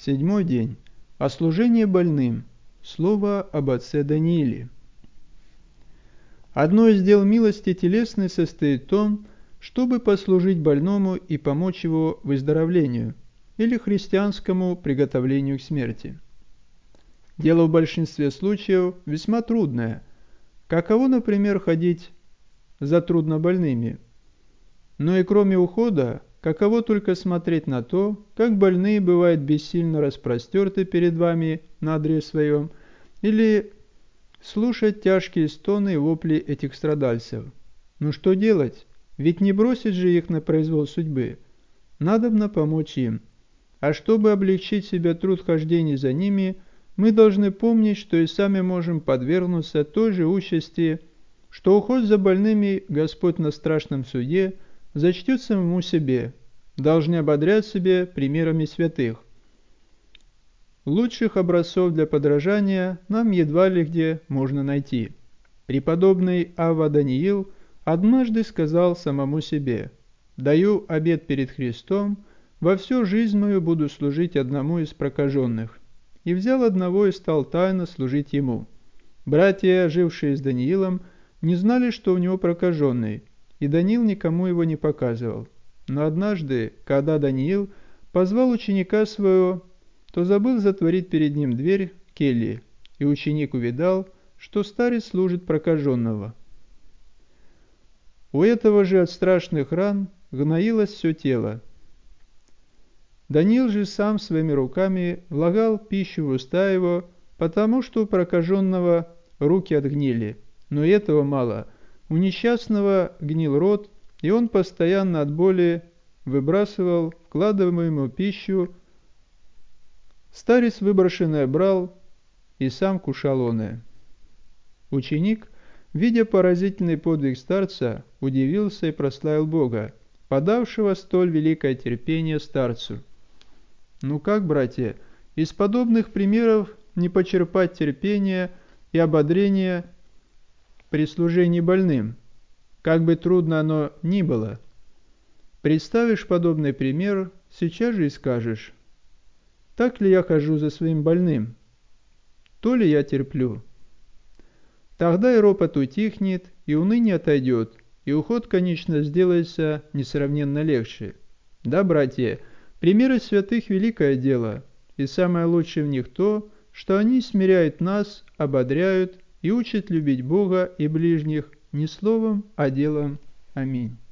Седьмой день. О служении больным. Слово об отце Данииле. Одно из дел милости телесной состоит в том, чтобы послужить больному и помочь его выздоровлению или христианскому приготовлению к смерти. Дело в большинстве случаев весьма трудное. Каково, например, ходить за труднобольными? Но и кроме ухода, каково только смотреть на то, как больные бывают бессильно распростерты перед вами на одре своем, или слушать тяжкие стоны и вопли этих страдальцев. Ну что делать? Ведь не бросить же их на произвол судьбы. Надобно помочь им. А чтобы облегчить себе труд хождения за ними, мы должны помнить, что и сами можем подвергнуться той же участи, что уход за больными Господь на страшном суде зачтет самому себе, должны ободрять себе примерами святых. Лучших образцов для подражания нам едва ли где можно найти. Преподобный Авва Даниил однажды сказал самому себе: «Даю обет перед Христом, во всю жизнь мою буду служить одному из прокаженных». И взял одного и стал тайно служить ему. Братья, жившие с Даниилом, не знали, что у него прокаженный, и Даниил никому его не показывал. Но однажды, когда Даниил позвал ученика своего, то забыл затворить перед ним дверь кельи, и ученик увидал, что старец служит прокаженного. У этого же от страшных ран гноилось все тело. Даниил же сам своими руками влагал пищу в уста его, потому что у прокаженного руки отгнили. Но и этого мало. У несчастного гнил рот, и он постоянно от боли выбрасывал вкладываемую ему пищу. Старец выброшенное брал, и сам кушал оное. Ученик, видя поразительный подвиг старца, удивился и прославил Бога, подавшего столь великое терпение старцу. Ну как, братья, из подобных примеров не почерпать терпения и ободрения при служении больным, как бы трудно оно ни было? Представишь подобный пример, сейчас же и скажешь: так ли я хожу за своим больным? То ли я терплю? Тогда и ропот утихнет, и уныние отойдет, и уход, конечно, сделается несравненно легче. Да, братья, примеры святых – великое дело, и самое лучшее в них то, что они смиряют нас, ободряют и учат любить Бога и ближних не словом, а делом. Аминь.